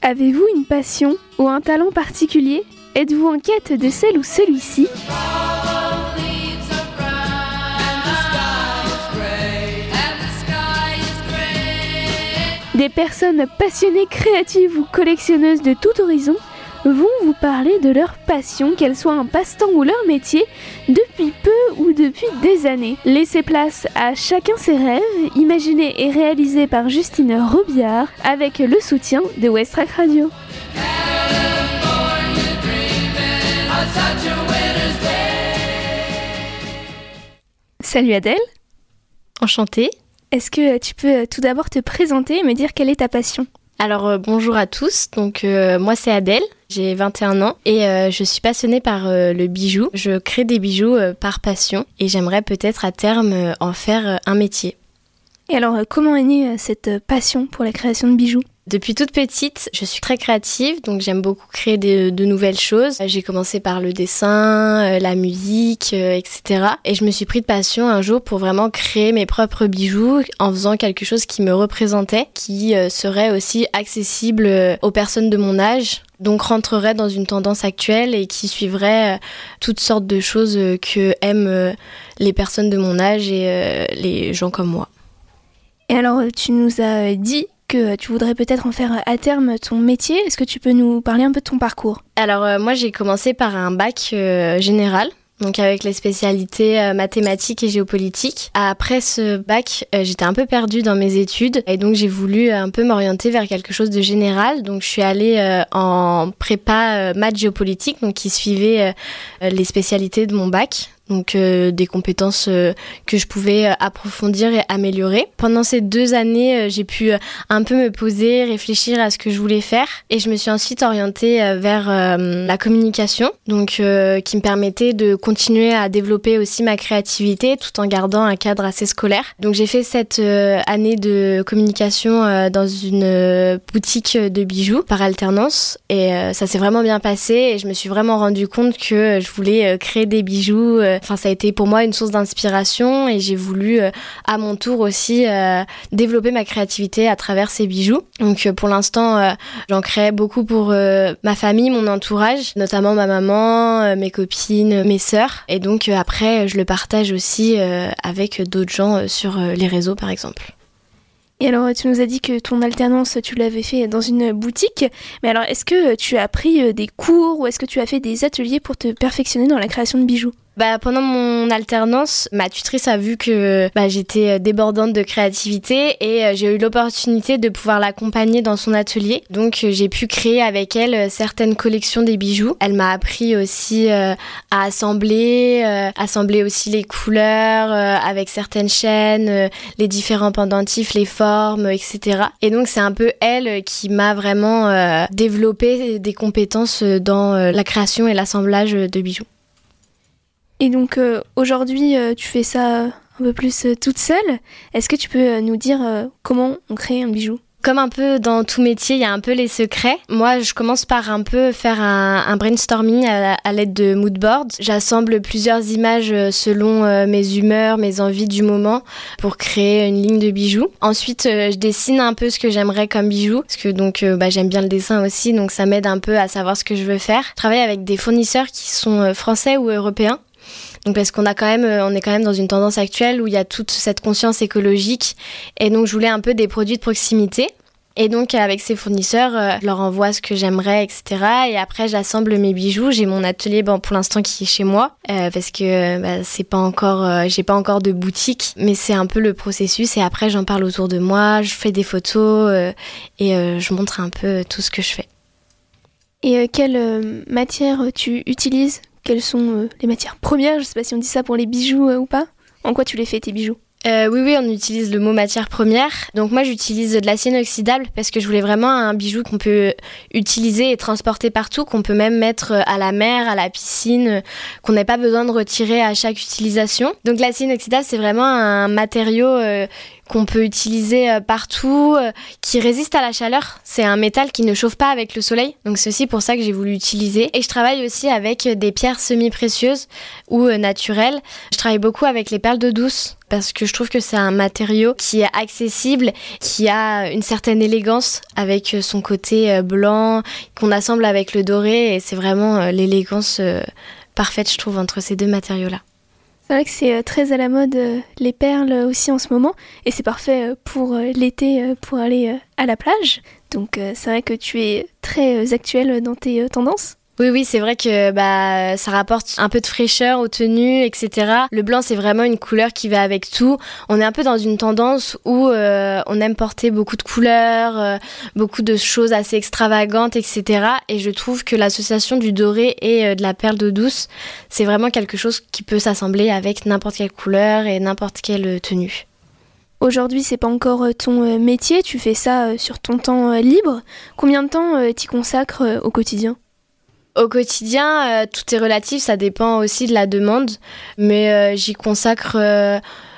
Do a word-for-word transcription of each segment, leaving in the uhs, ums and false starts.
Avez-vous une passion ou un talent particulier ? Êtes-vous en quête de celle ou celui-ci ? Des personnes passionnées, créatives ou collectionneuses de tout horizon vont vous parler de leur passion, qu'elle soit un passe-temps ou leur métier, depuis peu ou depuis des années. Laissez place à chacun ses rêves, imaginés et réalisés par Justine Robillard, avec le soutien de Westrack Radio. Salut Adèle. Enchantée. Est-ce que tu peux tout d'abord te présenter et me dire quelle est ta passion ? Alors euh, bonjour à tous, donc euh, moi c'est Adèle, j'ai vingt et un ans et euh, je suis passionnée par euh, le bijou. Je crée des bijoux euh, par passion et j'aimerais peut-être à terme euh, en faire euh, un métier. Et alors euh, comment est née euh, cette passion pour la création de bijoux ? Depuis toute petite, je suis très créative, donc j'aime beaucoup créer de, de nouvelles choses. J'ai commencé par le dessin, euh, la musique, euh, et cetera. Et je me suis pris de passion un jour pour vraiment créer mes propres bijoux en faisant quelque chose qui me représentait, qui euh, serait aussi accessible euh, aux personnes de mon âge. Donc rentrerait dans une tendance actuelle et qui suivrait euh, toutes sortes de choses euh, que aiment euh, les personnes de mon âge et euh, les gens comme moi. Et alors tu nous as dit que tu voudrais peut-être en faire à terme ton métier. Est-ce que tu peux nous parler un peu de ton parcours ? Alors euh, moi j'ai commencé par un bac euh, général, donc avec les spécialités euh, mathématiques et géopolitique. Après ce bac, euh, j'étais un peu perdue dans mes études et donc j'ai voulu un peu m'orienter vers quelque chose de général. Donc je suis allée euh, en prépa euh, maths géopolitique, donc qui suivait euh, les spécialités de mon bac. Donc euh, des compétences euh, que je pouvais euh, approfondir et améliorer. Pendant ces deux années, euh, j'ai pu euh, un peu me poser, réfléchir à ce que je voulais faire et je me suis ensuite orientée euh, vers euh, la communication, donc euh, qui me permettait de continuer à développer aussi ma créativité tout en gardant un cadre assez scolaire. Donc j'ai fait cette euh, année de communication euh, dans une euh, boutique de bijoux par alternance et euh, ça s'est vraiment bien passé et je me suis vraiment rendu compte que je voulais euh, créer des bijoux euh, Enfin, ça a été pour moi une source d'inspiration et j'ai voulu euh, à mon tour aussi euh, développer ma créativité à travers ces bijoux. Donc euh, pour l'instant, euh, j'en crée beaucoup pour euh, ma famille, mon entourage, notamment ma maman, euh, mes copines, mes sœurs. Et donc euh, après, je le partage aussi euh, avec d'autres gens euh, sur euh, les réseaux par exemple. Et alors, tu nous as dit que ton alternance, tu l'avais fait dans une boutique. Mais alors, est-ce que tu as pris des cours ou est-ce que tu as fait des ateliers pour te perfectionner dans la création de bijoux ? Bah, pendant mon alternance, ma tutrice a vu que bah, j'étais débordante de créativité et euh, j'ai eu l'opportunité de pouvoir l'accompagner dans son atelier. Donc euh, j'ai pu créer avec elle certaines collections des bijoux. Elle m'a appris aussi euh, à assembler, euh, assembler aussi les couleurs euh, avec certaines chaînes, euh, les différents pendentifs, les formes, et cetera. Et donc c'est un peu elle qui m'a vraiment euh, développé des compétences dans euh, la création et l'assemblage de bijoux. Et donc euh, aujourd'hui, euh, tu fais ça un peu plus euh, toute seule. Est-ce que tu peux euh, nous dire euh, comment on crée un bijou ? Comme un peu dans tout métier, il y a un peu les secrets. Moi, je commence par un peu faire un, un brainstorming à, à l'aide de moodboards. J'assemble plusieurs images selon euh, mes humeurs, mes envies du moment pour créer une ligne de bijoux. Ensuite, euh, je dessine un peu ce que j'aimerais comme bijou parce que donc euh, bah, j'aime bien le dessin aussi, donc ça m'aide un peu à savoir ce que je veux faire. Je travaille avec des fournisseurs qui sont euh, français ou européens. Donc parce qu'on a quand même, on est quand même dans une tendance actuelle où il y a toute cette conscience écologique et donc je voulais un peu des produits de proximité. Et donc avec ces fournisseurs, euh, je leur envoie ce que j'aimerais, et cetera. Et après j'assemble mes bijoux. J'ai mon atelier, bon pour l'instant qui est chez moi, euh, parce que bah, c'est pas encore, euh, j'ai pas encore de boutique, mais c'est un peu le processus. Et après j'en parle autour de moi, je fais des photos euh, et euh, je montre un peu tout ce que je fais. Et euh, quelle euh, matière tu utilises ? Quelles sont euh, les matières premières ? Je sais pas si on dit ça pour les bijoux euh, ou pas. En quoi tu les fais tes bijoux ? Euh, oui, oui, on utilise le mot matière première. Donc moi, j'utilise de l'acier inoxydable parce que je voulais vraiment un bijou qu'on peut utiliser et transporter partout, qu'on peut même mettre à la mer, à la piscine, qu'on n'ait pas besoin de retirer à chaque utilisation. Donc l'acier inoxydable, c'est vraiment un matériau euh, qu'on peut utiliser euh, partout, euh, qui résiste à la chaleur. C'est un métal qui ne chauffe pas avec le soleil, donc c'est aussi pour ça que j'ai voulu l'utiliser. Et je travaille aussi avec des pierres semi-précieuses ou euh, naturelles. Je travaille beaucoup avec les perles d'eau douce, parce que je trouve que c'est un matériau qui est accessible, qui a une certaine élégance avec son côté blanc, qu'on assemble avec le doré, et c'est vraiment l'élégance parfaite, je trouve, entre ces deux matériaux-là. C'est vrai que c'est très à la mode, les perles aussi en ce moment, et c'est parfait pour l'été, pour aller à la plage. Donc c'est vrai que tu es très actuelle dans tes tendances. Oui, oui, c'est vrai que bah, ça rapporte un peu de fraîcheur aux tenues, et cetera. Le blanc, c'est vraiment une couleur qui va avec tout. On est un peu dans une tendance où euh, on aime porter beaucoup de couleurs, euh, beaucoup de choses assez extravagantes, et cetera. Et je trouve que l'association du doré et euh, de la perle d'eau douce, c'est vraiment quelque chose qui peut s'assembler avec n'importe quelle couleur et n'importe quelle tenue. Aujourd'hui, c'est pas encore ton métier, tu fais ça sur ton temps libre. Combien de temps t'y consacres au quotidien ? Au quotidien, euh, tout est relatif, ça dépend aussi de la demande, mais euh, j'y consacre... Euh,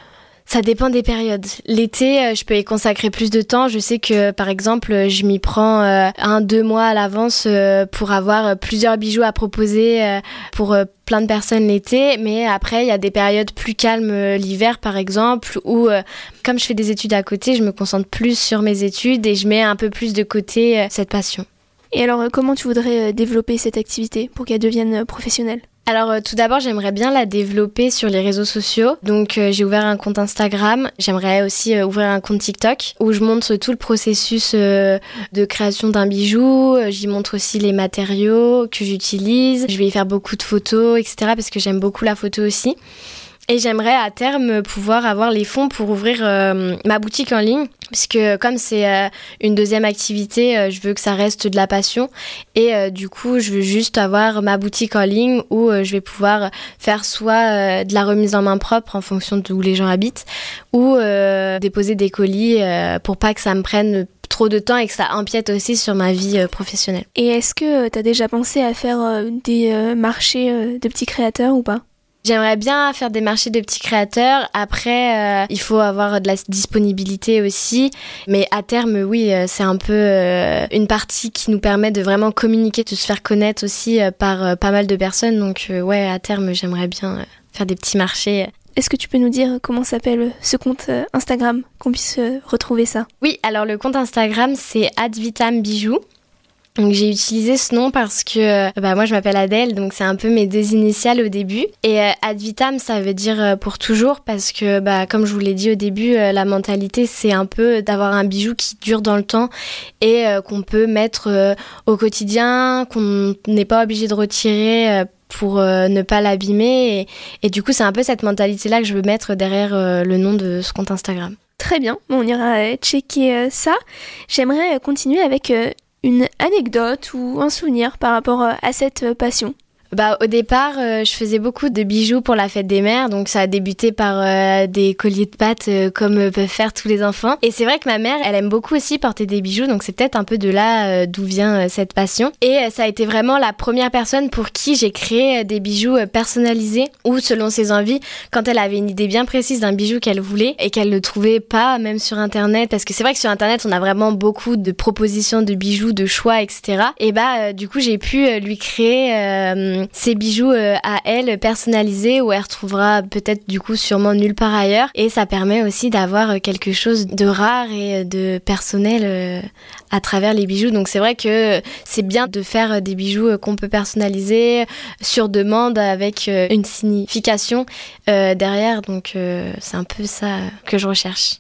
ça dépend des périodes. L'été, euh, je peux y consacrer plus de temps. Je sais que, par exemple, je m'y prends euh, un, deux mois à l'avance euh, pour avoir plusieurs bijoux à proposer euh, pour euh, plein de personnes l'été. Mais après, il y a des périodes plus calmes euh, l'hiver, par exemple, où, euh, comme je fais des études à côté, je me concentre plus sur mes études et je mets un peu plus de côté euh, cette passion. Et alors, comment tu voudrais développer cette activité pour qu'elle devienne professionnelle ? Alors euh, tout d'abord, j'aimerais bien la développer sur les réseaux sociaux. Donc euh, j'ai ouvert un compte Instagram. J'aimerais aussi euh, ouvrir un compte TikTok où je montre tout le processus euh, de création d'un bijou. J'y montre aussi les matériaux que j'utilise. Je vais y faire beaucoup de photos, et cetera parce que j'aime beaucoup la photo aussi. Et j'aimerais à terme pouvoir avoir les fonds pour ouvrir euh, ma boutique en ligne, puisque comme c'est euh, une deuxième activité, euh, je veux que ça reste de la passion. Et euh, du coup, je veux juste avoir ma boutique en ligne où euh, je vais pouvoir faire soit euh, de la remise en main propre en fonction d'où les gens habitent, ou euh, déposer des colis euh, pour pas que ça me prenne trop de temps et que ça empiète aussi sur ma vie euh, professionnelle. Et est-ce que tu as déjà pensé à faire euh, des euh, marchés euh, de petits créateurs ou pas ? J'aimerais bien faire des marchés de petits créateurs. Après, euh, il faut avoir de la disponibilité aussi. Mais à terme, oui, euh, c'est un peu euh, une partie qui nous permet de vraiment communiquer, de se faire connaître aussi euh, par euh, pas mal de personnes. Donc, euh, ouais, à terme, j'aimerais bien euh, faire des petits marchés. Est-ce que tu peux nous dire comment s'appelle ce compte Instagram, qu'on puisse retrouver ça ? Oui, alors le compte Instagram, c'est Advitam Bijoux. Donc j'ai utilisé ce nom parce que bah moi je m'appelle Adèle, donc c'est un peu mes deux initiales au début. Et euh, ad vitam, ça veut dire euh, pour toujours, parce que bah comme je vous l'ai dit au début, euh, la mentalité c'est un peu d'avoir un bijou qui dure dans le temps et euh, qu'on peut mettre euh, au quotidien, qu'on n'est pas obligé de retirer euh, pour euh, ne pas l'abîmer. Et, et du coup c'est un peu cette mentalité-là que je veux mettre derrière euh, le nom de ce compte Instagram. Très bien, bon, on ira euh, checker euh, ça. J'aimerais euh, continuer avec... Euh, une anecdote ou un souvenir par rapport à cette passion. Bah, au départ, euh, je faisais beaucoup de bijoux pour la fête des mères, donc ça a débuté par euh, des colliers de pâte euh, comme euh, peuvent faire tous les enfants. Et c'est vrai que ma mère, elle aime beaucoup aussi porter des bijoux, donc c'est peut-être un peu de là euh, d'où vient euh, cette passion. Et euh, ça a été vraiment la première personne pour qui j'ai créé euh, des bijoux euh, personnalisés ou selon ses envies, quand elle avait une idée bien précise d'un bijou qu'elle voulait et qu'elle ne trouvait pas même sur internet, parce que c'est vrai que sur internet on a vraiment beaucoup de propositions de bijoux, de choix, et cetera. Et bah euh, du coup j'ai pu euh, lui créer euh, ces bijoux euh, à elle personnalisés où elle retrouvera peut-être du coup sûrement nulle part ailleurs, et ça permet aussi d'avoir quelque chose de rare et de personnel euh, à travers les bijoux. Donc c'est vrai que c'est bien de faire des bijoux qu'on peut personnaliser sur demande avec euh, une signification euh, derrière, donc euh, c'est un peu ça que je recherche.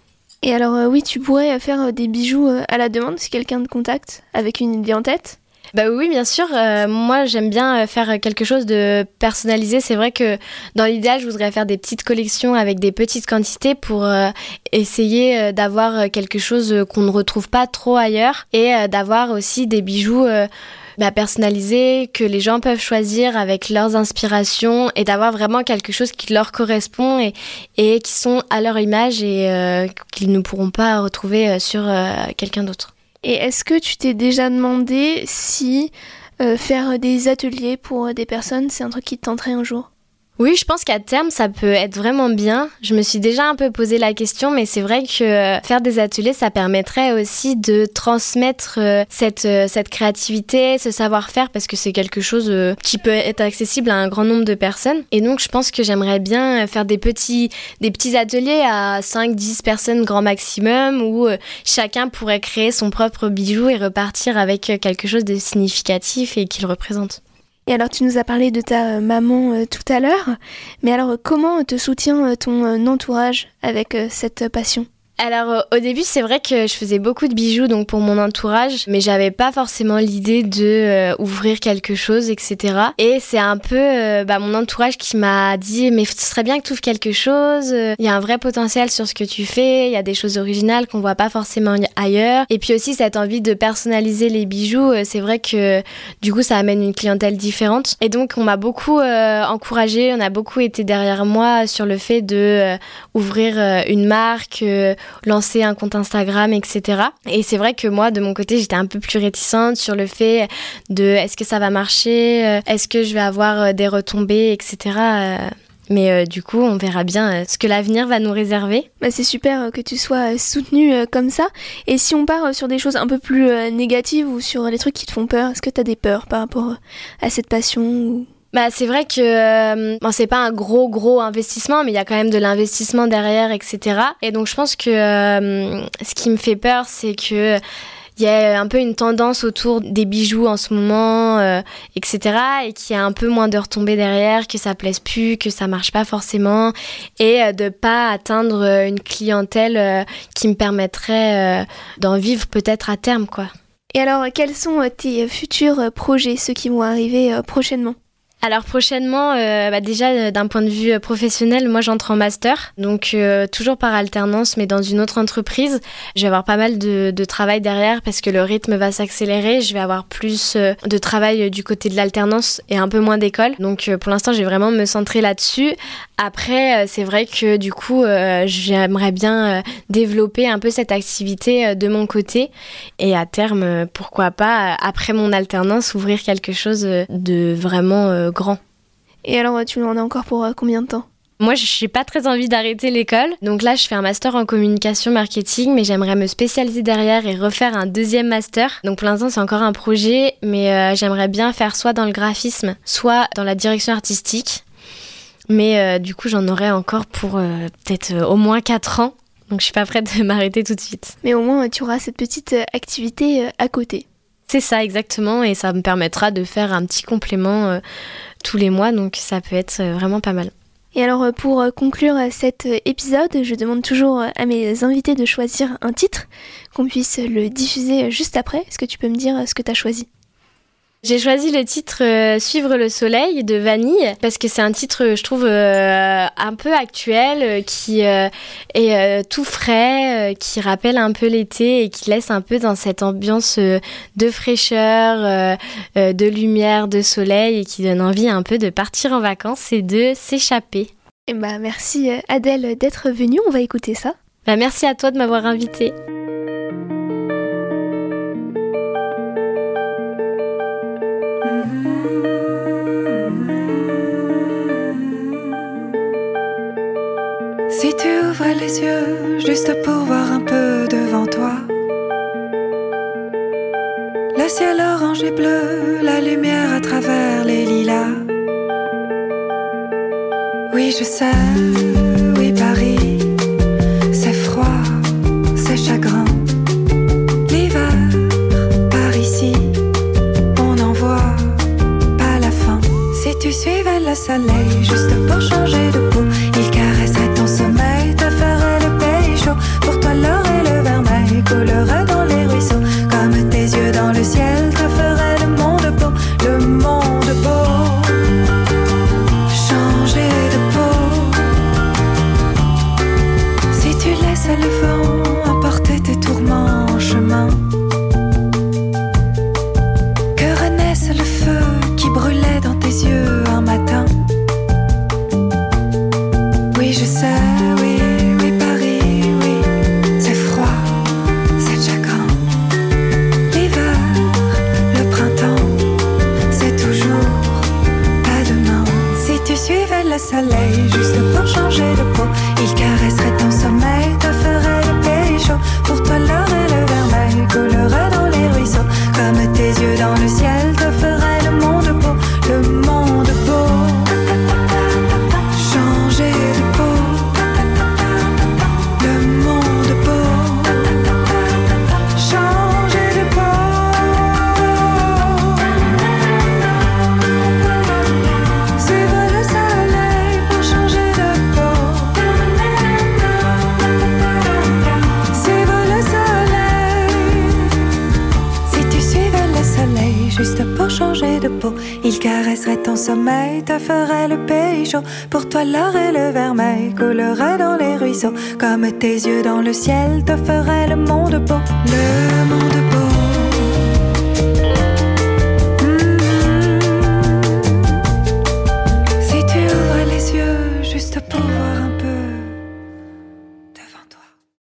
Et alors euh, oui, tu pourrais faire des bijoux euh, à la demande si quelqu'un te contacte avec une idée en tête ? Bah oui, bien sûr. Euh, moi, j'aime bien faire quelque chose de personnalisé. C'est vrai que dans l'idéal, je voudrais faire des petites collections avec des petites quantités pour euh, essayer euh, d'avoir quelque chose qu'on ne retrouve pas trop ailleurs et euh, d'avoir aussi des bijoux euh, bah, personnalisés que les gens peuvent choisir avec leurs inspirations et d'avoir vraiment quelque chose qui leur correspond et, et qui sont à leur image et euh, qu'ils ne pourront pas retrouver sur euh, quelqu'un d'autre. Et est-ce que tu t'es déjà demandé si euh, faire des ateliers pour des personnes, c'est un truc qui te tenterait un jour ? Oui, je pense qu'à terme, ça peut être vraiment bien. Je me suis déjà un peu posé la question, mais c'est vrai que faire des ateliers, ça permettrait aussi de transmettre cette, cette créativité, ce savoir-faire, parce que c'est quelque chose qui peut être accessible à un grand nombre de personnes. Et donc, je pense que j'aimerais bien faire des petits, des petits ateliers à cinq dix personnes grand maximum, où chacun pourrait créer son propre bijou et repartir avec quelque chose de significatif et qui le représente. Et alors, tu nous as parlé de ta euh, maman euh, tout à l'heure, mais alors comment te soutient euh, ton euh, entourage avec euh, cette passion ? Alors euh, au début, c'est vrai que je faisais beaucoup de bijoux donc pour mon entourage, mais j'avais pas forcément l'idée de euh, ouvrir quelque chose, et cetera. Et c'est un peu euh, bah, mon entourage qui m'a dit mais ce serait bien que tu ouvres quelque chose, il y a un vrai potentiel sur ce que tu fais, il y a des choses originales qu'on voit pas forcément ailleurs. Et puis aussi cette envie de personnaliser les bijoux, euh, c'est vrai que du coup ça amène une clientèle différente. Et donc on m'a beaucoup euh, encouragée, on a beaucoup été derrière moi sur le fait de euh, ouvrir euh, une marque, euh, lancer un compte Instagram, et cetera. Et c'est vrai que moi, de mon côté, j'étais un peu plus réticente sur le fait de est-ce que ça va marcher, est-ce que je vais avoir des retombées, et cetera. Mais euh, du coup, on verra bien euh, ce que l'avenir va nous réserver. Bah, c'est super euh, que tu sois euh, soutenue euh, comme ça. Et si on part euh, sur des choses un peu plus euh, négatives ou sur les trucs qui te font peur, est-ce que tu as des peurs par rapport euh, à cette passion ou... Bah c'est vrai que euh, bon, c'est pas un gros gros investissement, mais il y a quand même de l'investissement derrière, et cetera. Et donc je pense que euh, ce qui me fait peur, c'est que il y a un peu une tendance autour des bijoux en ce moment, euh, et cetera. Et qu'il y a un peu moins de retombées derrière, que ça plaise plus, que ça marche pas forcément, et euh, de pas atteindre une clientèle euh, qui me permettrait euh, d'en vivre peut-être à terme, quoi. Et alors, quels sont euh, tes futurs projets, ceux qui vont arriver euh, prochainement ? Alors prochainement, euh, bah déjà d'un point de vue professionnel, moi j'entre en master, donc euh, toujours par alternance mais dans une autre entreprise. Je vais avoir pas mal de, de travail derrière parce que le rythme va s'accélérer, je vais avoir plus euh, de travail du côté de l'alternance et un peu moins d'école. Donc euh, pour l'instant je vais vraiment me centrer là-dessus. Après euh, c'est vrai que du coup euh, j'aimerais bien euh, développer un peu cette activité euh, de mon côté et à terme euh, pourquoi pas après mon alternance ouvrir quelque chose de vraiment euh, grand. Et alors, tu en as encore pour euh, combien de temps ? Moi, je n'ai pas très envie d'arrêter l'école. Donc là, je fais un master en communication marketing, mais j'aimerais me spécialiser derrière et refaire un deuxième master. Donc pour l'instant, c'est encore un projet, mais euh, j'aimerais bien faire soit dans le graphisme, soit dans la direction artistique. Mais euh, du coup, j'en aurai encore pour euh, peut-être euh, au moins quatre ans. Donc je suis pas prête de m'arrêter tout de suite. Mais au moins, tu auras cette petite euh, activité euh, à côté. C'est ça, exactement, et ça me permettra de faire un petit complément euh, tous les mois, donc ça peut être euh, vraiment pas mal. Et alors, pour euh, conclure euh, cet euh, épisode, je demande toujours euh, à mes invités de choisir un titre, qu'on puisse le diffuser euh, juste après. Est-ce que tu peux me dire euh, ce que tu as choisi ? J'ai choisi le titre euh, Suivre le soleil de Vanille parce que c'est un titre, je trouve, euh, un peu actuel, euh, qui euh, est euh, tout frais, euh, qui rappelle un peu l'été et qui laisse un peu dans cette ambiance euh, de fraîcheur, euh, euh, de lumière, de soleil et qui donne envie un peu de partir en vacances et de s'échapper. Et bah, merci Adèle d'être venue, on va écouter ça. Bah, merci à toi de m'avoir invitée. Si tu ouvrais les yeux juste pour voir un peu devant toi, le ciel orange et bleu, la lumière à travers les lilas. Oui, je sais, oui, Paris, c'est froid, c'est chagrin. L'hiver, par ici, on n'en voit pas la fin. Si tu suivais le soleil juste pour changer de peau, il caresserait ton sommeil, te ferait le pays chaud. Pour toi l'or et le vermeil coulerait dans les ruisseaux. Comme tes yeux dans le ciel te ferait le monde beau, le monde beau. Changer de peau. Si tu laisses le vent emporter tes tourments en chemin, que renaisse le feu qui brûlait dans tes yeux un matin. dans le ciel te ferait le monde beau, le monde beau. Changer de peau, le monde beau. Changer de peau. Suivre le soleil pour changer de peau. Suivre le soleil. Si tu suivais le soleil juste pour changer de peau, il caresserait ton sommeil, te ferait le pays chaud. Pour toi l'or et le vermeil coulerait dans les ruisseaux. Comme tes yeux dans le ciel te ferait le monde beau, le monde beau.